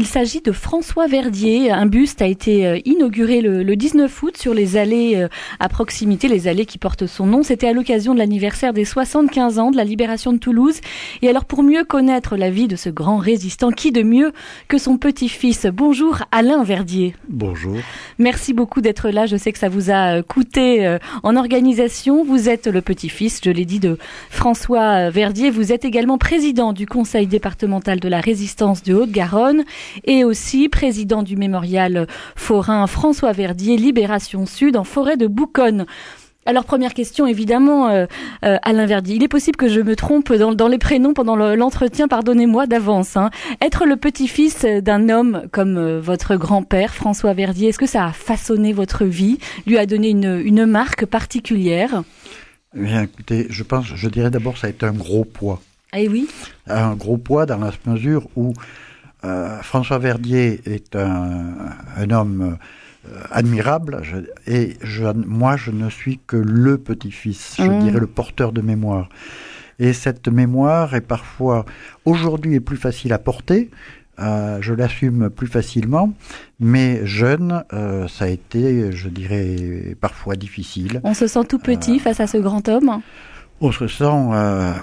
Il s'agit de François Verdier. Un buste a été inauguré le 19 août sur les allées à proximité, les allées qui portent son nom. C'était à l'occasion de l'anniversaire des 75 ans de la libération de Toulouse. Et alors, pour mieux connaître la vie de ce grand résistant, qui de mieux que son petit-fils? Bonjour Alain Verdier. Bonjour. Merci beaucoup d'être là. Je sais que ça vous a coûté en organisation. Vous êtes le petit-fils, je l'ai dit, de François Verdier. Vous êtes également président du conseil départemental de la résistance de Haute-Garonne et aussi président du mémorial forain François Verdier, Libération Sud, en forêt de Bouconne. Alors, première question, évidemment, Alain Verdier. Il est possible que je me trompe dans les prénoms pendant l'entretien, pardonnez-moi d'avance. Être le petit-fils d'un homme comme votre grand-père, François Verdier, est-ce que ça a façonné votre vie, lui a donné une marque particulière? Eh bien, écoutez, je dirais d'abord ça a été un gros poids. Eh oui. Un gros poids dans la mesure où François Verdier est un homme admirable, moi je ne suis que le petit-fils, je dirais le porteur de mémoire. Et cette mémoire est parfois, aujourd'hui, est plus facile à porter, je l'assume plus facilement, mais jeune, ça a été, je dirais, parfois difficile. On se sent tout petit face à ce grand homme? On se sent,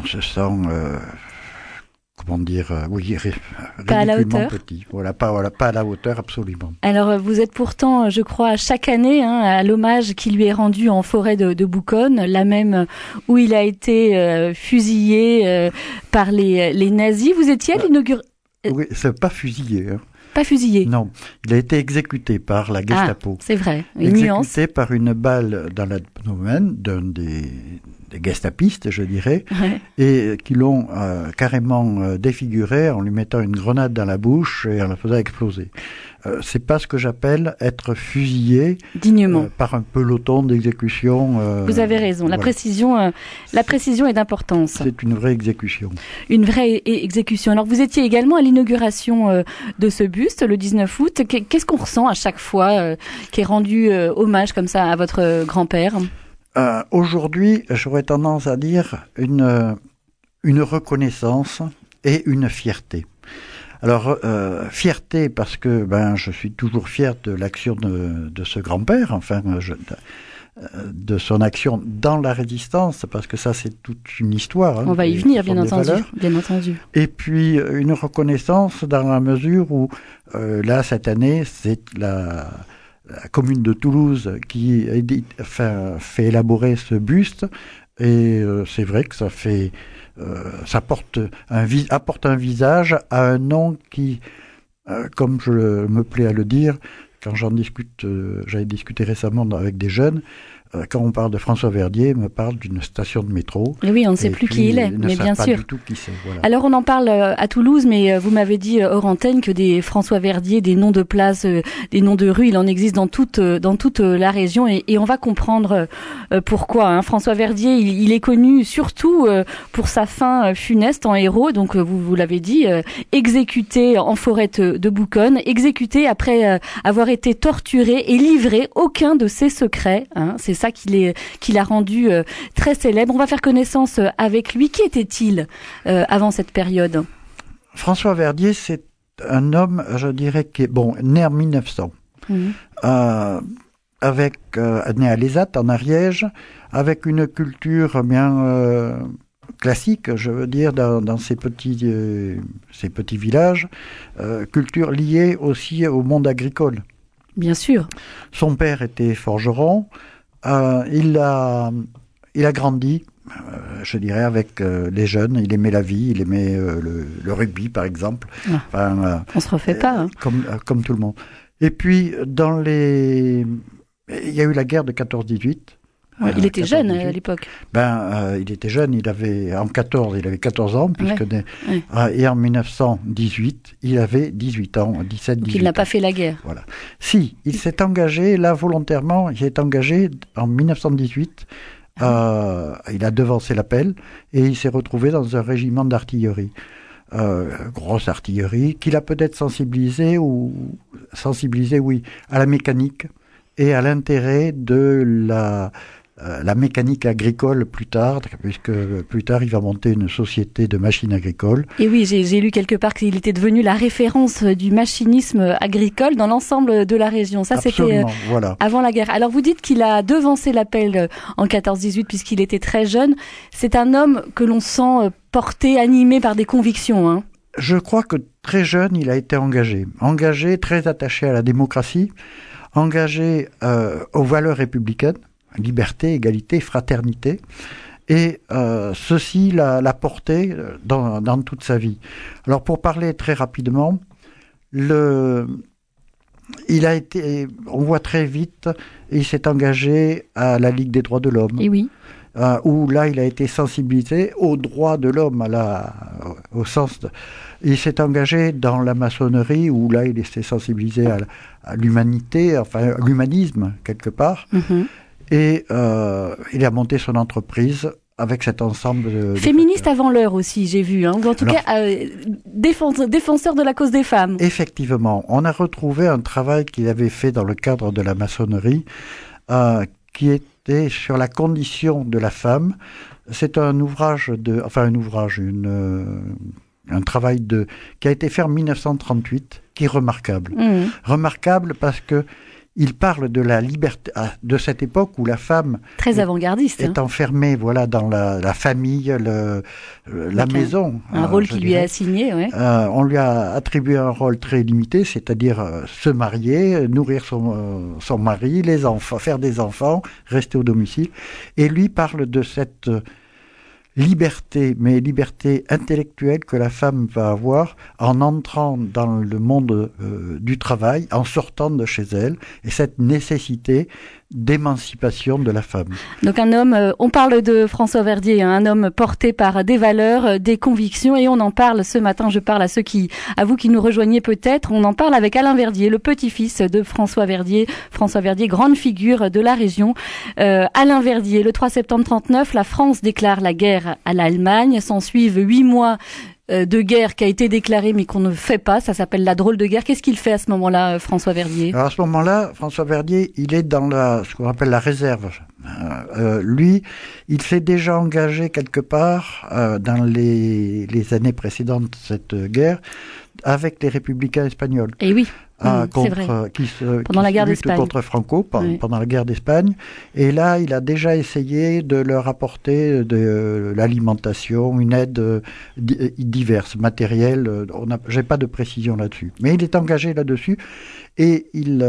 comment dire, pas à la hauteur. Petit. Voilà, pas à la hauteur, absolument. Alors, vous êtes pourtant, je crois, chaque année, à l'hommage qui lui est rendu en forêt de Bouconne, la même où il a été fusillé par les nazis. Vous étiez à l'inauguration? Oui, c'est pas fusillé. Pas fusillé? Non, il a été exécuté par la Gestapo. C'est vrai, une exécuté nuance. Par une balle dans l'abdomen d'un des gestapistes, je dirais, et qui l'ont carrément défiguré en lui mettant une grenade dans la bouche et en la faisant exploser. C'est pas ce que j'appelle être fusillé dignement par un peloton d'exécution. Vous avez raison. Voilà. La précision est d'importance. C'est une vraie exécution. Une vraie exécution. Alors vous étiez également à l'inauguration de ce buste le 19 août. Qu'est-ce qu'on ressent à chaque fois qui est rendu hommage comme ça à votre grand-père? Aujourd'hui, j'aurais tendance à dire une reconnaissance et une fierté. Alors, fierté parce que je suis toujours fier de l'action de ce grand-père, de son action dans la résistance, parce que ça c'est toute une histoire. On va y venir, bien entendu. Et puis une reconnaissance dans la mesure où là cette année c'est la commune de Toulouse qui fait élaborer ce buste, et c'est vrai que ça apporte un visage à un nom qui, comme je me plais à le dire, quand j'avais discuté récemment avec des jeunes, quand on parle de François Verdier, on me parle d'une station de métro. Et oui, on ne sait plus qui il est, mais bien sûr. Du tout qui c'est, voilà. Alors on en parle à Toulouse, mais vous m'avez dit hors antenne que des François Verdier, des noms de places, des noms de rues, il en existe dans toute la région, et on va comprendre pourquoi. François Verdier, il est connu surtout pour sa fin funeste en héros. Donc vous l'avez dit, exécuté en forêt de Bouconne, exécuté après avoir été torturé et livré aucun de ses secrets. C'est ça qui l'a rendu très célèbre. On va faire connaissance avec lui. Qui était-il avant cette période? François Verdier, c'est un homme, je dirais, qui est né en 1900, né à Lézat, en Ariège, avec une culture bien classique, je veux dire, dans ces petits villages, culture liée aussi au monde agricole. Bien sûr. Son père était forgeron. Il a grandi, je dirais, avec les jeunes. Il aimait la vie, il aimait le rugby, par exemple. On se refait pas. Comme tout le monde. Et puis, il y a eu la guerre de 14-18. Ouais, il était jeune à l'époque. Il était jeune, il avait 14 ans, et en 1918, il avait 18 ans, 17-18 ans. Il n'a pas fait la guerre. Voilà. Si, il s'est engagé, là, volontairement, il s'est engagé en 1918, il a devancé l'appel, et il s'est retrouvé dans un régiment d'artillerie. Grosse artillerie, qu'il a peut-être sensibilisé, oui, à la mécanique, et à l'intérêt de la mécanique agricole plus tard, puisque plus tard il va monter une société de machines agricoles. Et oui, j'ai lu quelque part qu'il était devenu la référence du machinisme agricole dans l'ensemble de la région. Ça, Absolument, c'était voilà. avant la guerre. Alors vous dites qu'il a devancé l'appel en 14-18 puisqu'il était très jeune. C'est un homme que l'on sent porté, animé par des convictions, hein. Je crois que très jeune, il a été engagé, très attaché à la démocratie, engagé aux valeurs républicaines, liberté, égalité, fraternité, et ceci l'a porté dans toute sa vie. Alors pour parler très rapidement, il a été, on voit très vite, il s'est engagé à la Ligue des droits de l'homme. Et oui. Où là, il a été sensibilisé aux droits de l'homme, au sens il s'est engagé dans la maçonnerie, où là, il s'est sensibilisé à l'humanité, enfin, l'humanisme, quelque part. Mm-hmm. Et il a monté son entreprise avec cet ensemble de féministe avant l'heure aussi, j'ai vu, hein, ou en tout cas défenseur de la cause des femmes. Effectivement, on a retrouvé un travail qu'il avait fait dans le cadre de la maçonnerie, qui était sur la condition de la femme. C'est un travail qui a été fait en 1938, qui est remarquable. Mmh. Remarquable parce que il parle de la liberté, de cette époque où la femme très avant-gardiste, est enfermée, voilà, dans la famille, la maison. Un rôle qui lui est assigné, ouais. On lui a attribué un rôle très limité, c'est-à-dire se marier, nourrir son mari, les enfants, faire des enfants, rester au domicile. Et lui parle de cette liberté, mais liberté intellectuelle que la femme va avoir en entrant dans le monde du travail, en sortant de chez elle, et cette nécessité d'émancipation de la femme. Donc un homme, on parle de François Verdier, hein, un homme porté par des valeurs, des convictions, et on en parle ce matin, je parle à vous qui nous rejoignez peut-être, on en parle avec Alain Verdier, le petit-fils de François Verdier, grande figure de la région. Alain Verdier, le 3 septembre 1939, la France déclare la guerre à l'Allemagne, s'en suivent 8 mois de guerre qui a été déclarée mais qu'on ne fait pas, ça s'appelle la drôle de guerre. Qu'est-ce qu'il fait à ce moment-là, François Verdier ? Alors à ce moment-là, François Verdier, il est dans ce qu'on appelle la réserve. Lui, il s'est déjà engagé quelque part dans les années précédentes de cette guerre avec les républicains espagnols. Et oui. Pendant la guerre d'Espagne. Contre Franco, pendant la guerre d'Espagne. Et là, il a déjà essayé de leur apporter de l'alimentation, une aide diverse, matérielle. J'ai pas de précision là-dessus. Mais il est engagé là-dessus et il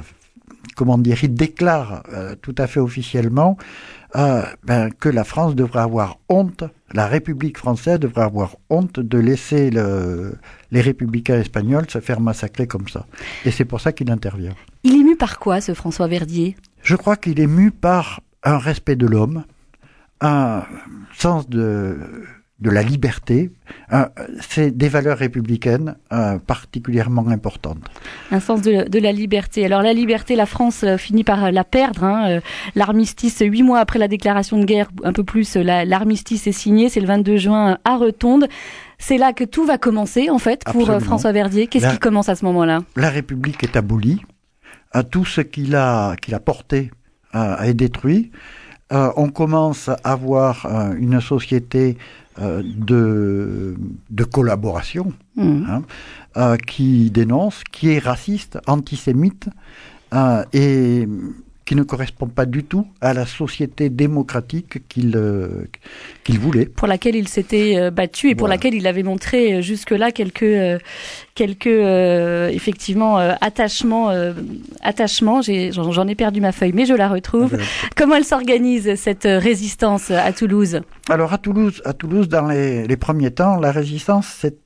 déclare tout à fait officiellement que la France devrait avoir honte, la République française devrait avoir honte de laisser les républicains espagnols se faire massacrer comme ça. Et c'est pour ça qu'il intervient. Il est mu par quoi, ce François Verdier ? Je crois qu'il est mu par un respect de l'homme, un sens de la liberté. C'est des valeurs républicaines particulièrement importantes. Un sens de la liberté. Alors la liberté, la France finit par la perdre. Hein. L'armistice, 8 mois après la déclaration de guerre, un peu plus, l'armistice est signé. C'est le 22 juin à Retonde. C'est là que tout va commencer, en fait, pour François Verdier. Qu'est-ce qui commence à ce moment-là ? La République est abolie. Tout ce qu'il a porté est détruit. On commence à avoir une société de collaboration qui dénonce, qui est raciste, antisémite et qui ne correspond pas du tout à la société démocratique qu'il voulait. Pour laquelle il s'était battu et pour laquelle il avait montré jusque-là quelques effectivement attachements. J'en ai perdu ma feuille, mais je la retrouve. Comment elle s'organise, cette résistance à Toulouse ? Alors à Toulouse, dans les premiers temps, la résistance, c'est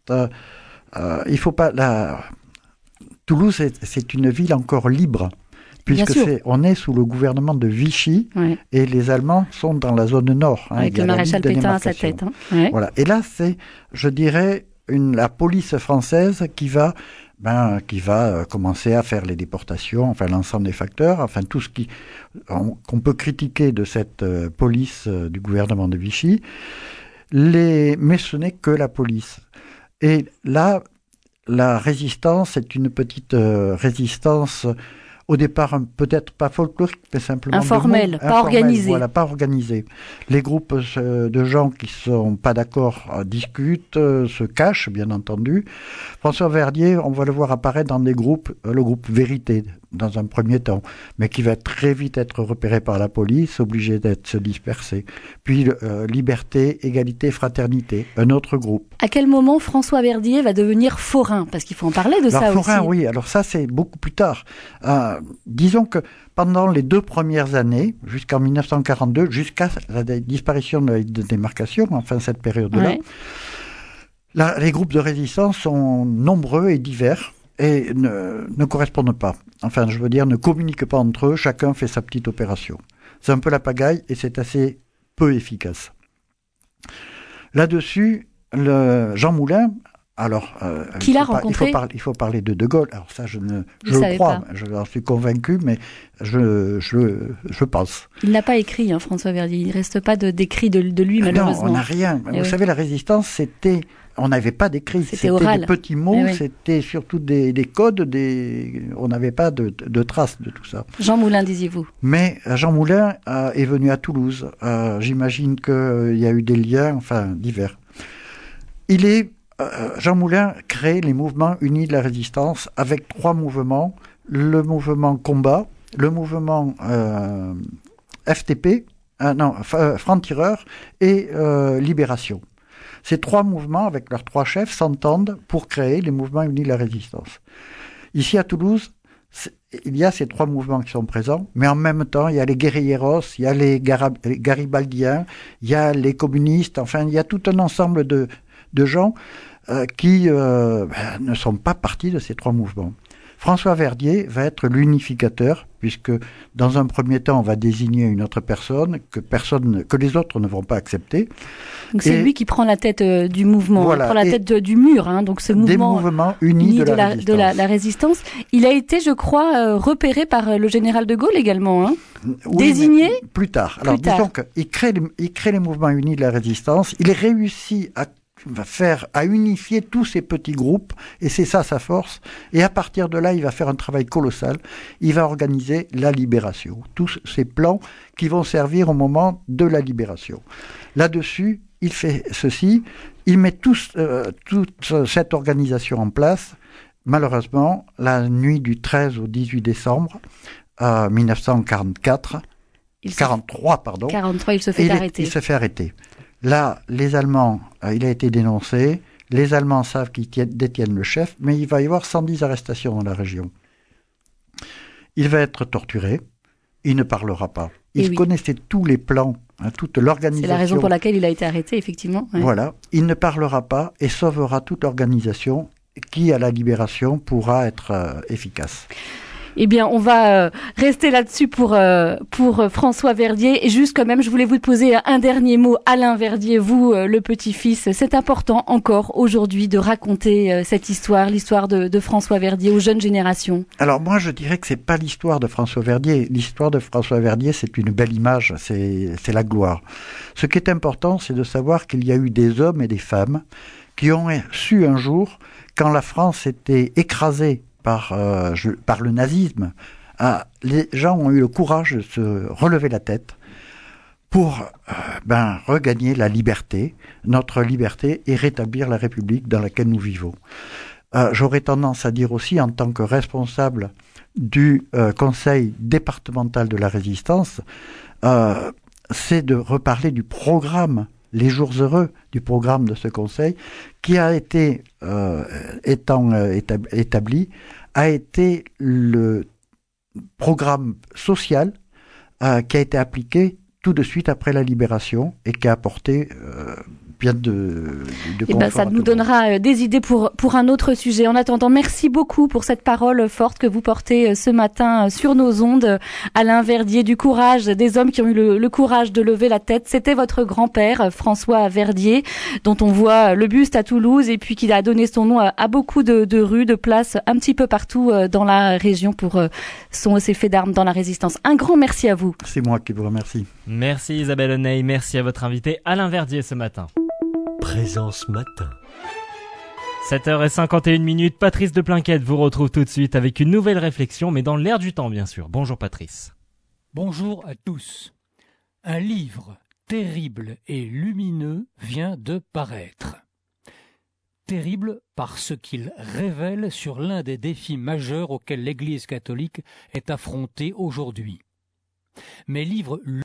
il faut pas Toulouse, c'est une ville encore libre. Puisque on est sous le gouvernement de Vichy et les Allemands sont dans la zone nord. Avec le maréchal Pétain à sa tête. Hein. Ouais. Voilà. Et là, c'est, je dirais, la police française qui va commencer à faire les déportations, enfin l'ensemble des facteurs, enfin tout ce qu'on peut critiquer de cette police du gouvernement de Vichy. Mais ce n'est que la police. Et là, la résistance est une petite résistance au départ peut-être pas folklorique, mais simplement informel, pas organisé. Voilà, pas organisé. Les groupes de gens qui sont pas d'accord discutent, se cachent, bien entendu. François Verdier, on va le voir apparaître dans des groupes, le groupe Vérité, dans un premier temps, mais qui va très vite être repéré par la police, obligé d'être se disperser. Puis Liberté, Égalité, Fraternité, un autre groupe. À quel moment François Verdier va devenir forain? Parce qu'il faut en parler de ça forain, aussi. Oui, alors ça c'est beaucoup plus tard. Disons que pendant les 2 premières années, jusqu'en 1942, jusqu'à la disparition de la démarcation, enfin cette période-là, les groupes de résistance sont nombreux et divers. Et ne correspondent pas. Enfin, je veux dire, ne communiquent pas entre eux, chacun fait sa petite opération. C'est un peu la pagaille et c'est assez peu efficace. Là-dessus, Jean Moulin, alors... Qui l'a rencontré ? Il faut parler de Gaulle. Alors ça, je crois, j'en suis convaincu, mais je pense. Il n'a pas écrit, François Verdier. Il ne reste pas d'écrit de lui, malheureusement. Non, on n'a rien. Vous savez, la résistance, c'était... On n'avait pas d'écrit, c'était oral. Des petits mots, c'était surtout des codes, on n'avait pas de traces de tout ça. Jean Moulin, disiez-vous ? Mais Jean Moulin est venu à Toulouse. J'imagine qu'il y a eu des liens, enfin, divers. Jean Moulin crée les mouvements unis de la résistance avec 3 mouvements. Le mouvement combat, le mouvement FTP, franc-tireur et libération. Ces 3 mouvements, avec leurs 3 chefs, s'entendent pour créer les mouvements unis de la résistance. Ici, à Toulouse, il y a ces 3 mouvements qui sont présents, mais en même temps, il y a les guérilleros, il y a les garibaldiens, il y a les communistes, enfin, il y a tout un ensemble de gens qui ne sont pas partis de ces 3 mouvements. François Verdier va être l'unificateur, puisque dans un premier temps, on va désigner une autre personne que les autres ne vont pas accepter. Donc c'est lui qui prend la tête du mouvement, voilà, prend la tête du mur, donc ce mouvement des mouvements unis de la résistance. Il a été, je crois, repéré par le général de Gaulle également, oui, désigné plus tard. Alors disons qu'il crée les mouvements unis de la résistance. Il réussit à unifier tous ces petits groupes, et c'est ça sa force. Et à partir de là, il va faire un travail colossal. Il va organiser la libération. Tous ces plans qui vont servir au moment de la libération. Là-dessus, il fait ceci. Il met toute cette organisation en place. Malheureusement, la nuit du 13 au 18 décembre 1944, 43, il se fait arrêter. Il se fait arrêter. Là, les Allemands, il a été dénoncé, les Allemands savent qu'ils détiennent le chef, mais il va y avoir 110 arrestations dans la région. Il va être torturé, il ne parlera pas. Il connaissait tous les plans, toute l'organisation. C'est la raison pour laquelle il a été arrêté, effectivement. Ouais. Voilà, il ne parlera pas et sauvera toute l'organisation qui, à la libération, pourra être efficace. Eh bien, on va rester là-dessus pour François Verdier. Et juste quand même, je voulais vous poser un dernier mot. Alain Verdier, vous, le petit-fils, c'est important encore aujourd'hui de raconter cette histoire, l'histoire de François Verdier aux jeunes générations. Alors moi, je dirais que c'est pas l'histoire de François Verdier. L'histoire de François Verdier, c'est une belle image, c'est la gloire. Ce qui est important, c'est de savoir qu'il y a eu des hommes et des femmes qui ont su un jour, quand la France était écrasée par le nazisme, les gens ont eu le courage de se relever la tête pour regagner la liberté, notre liberté, et rétablir la République dans laquelle nous vivons. J'aurais tendance à dire aussi, en tant que responsable du Conseil départemental de la résistance, c'est de reparler du programme, les jours heureux du programme de ce Conseil, qui a été, établi, a été le programme social qui a été appliqué tout de suite après la libération et qui a apporté bien de confort. Ça nous donnera des idées pour un autre sujet. En attendant, merci beaucoup pour cette parole forte que vous portez ce matin sur nos ondes. Alain Verdier, du courage, des hommes qui ont eu le courage de lever la tête. C'était votre grand-père, François Verdier, dont on voit le buste à Toulouse et puis qui a donné son nom à beaucoup de rues, de places un petit peu partout dans la région pour ses faits d'armes dans la résistance. Un grand merci à vous. C'est moi qui vous remercie. Merci Isabelle Honnay, merci à votre invité Alain Verdier ce matin. Présence matin. 7h51, Patrice de Plinquette vous retrouve tout de suite avec une nouvelle réflexion, mais dans l'air du temps bien sûr. Bonjour Patrice. Bonjour à tous. Un livre terrible et lumineux vient de paraître. Terrible parce qu'il révèle sur l'un des défis majeurs auxquels l'Église catholique est affrontée aujourd'hui. Mais livre